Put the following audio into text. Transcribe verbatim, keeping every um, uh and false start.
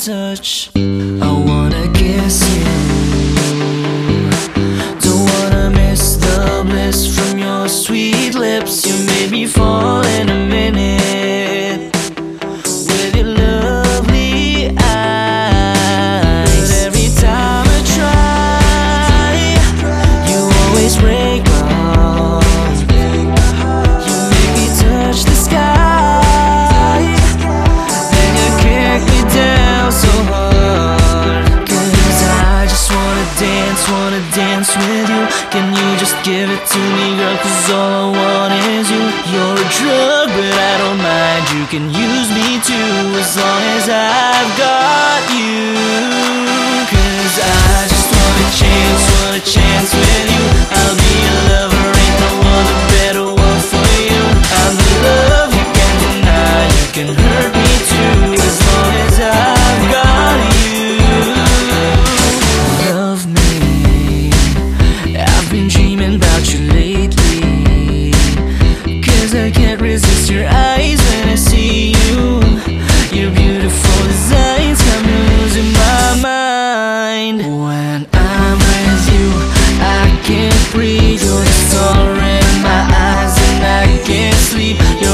touch. I wanna kiss you, don't wanna miss the bliss from your sweet lips. You made me fall in a minute with your lovely eyes. But every time I try, you always break my heart. You make me touch the sky, then you kick me down so hard. Cause I just wanna dance, wanna dance with you. Can you just give it to me, girl? Cause all I want is you. You're a drug, but I don't mind. You can use me too, as long as I've got you. Cause I just want a chance, want a chance with you. I'll be your lover, ain't no other better one for you. I'm the love you can't deny. You can hurt me too, as long as I've got you. Love me, I've been dreaming about you lately. Cause I can't resist your eyes when I see you. Your beautiful designs got me losing my mind. When I'm with you, I can't breathe. You're the star in my eyes and I can't sleep.